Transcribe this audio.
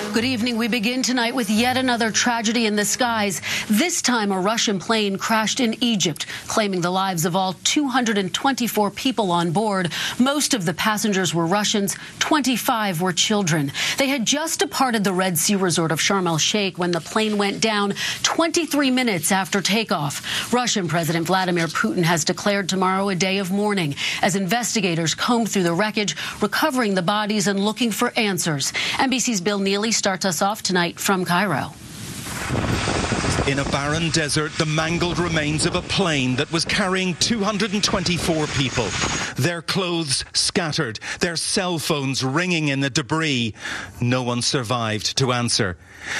Good evening. We begin tonight with yet another tragedy in the skies. This time, a Russian plane crashed in Egypt, claiming the lives of all 224 people on board. Most of the passengers were Russians. 25 were children. They had just departed the Red Sea resort of Sharm el-Sheikh when the plane went down 23 minutes after takeoff. Russian President Vladimir Putin has declared tomorrow a day of mourning as investigators comb through the wreckage, recovering the bodies and looking for answers. NBC's Bill Neely starts us off tonight from Cairo. In a barren desert, the mangled remains of a plane that was carrying 224 people. Their clothes scattered, their cell phones ringing in the debris. No one survived to answer.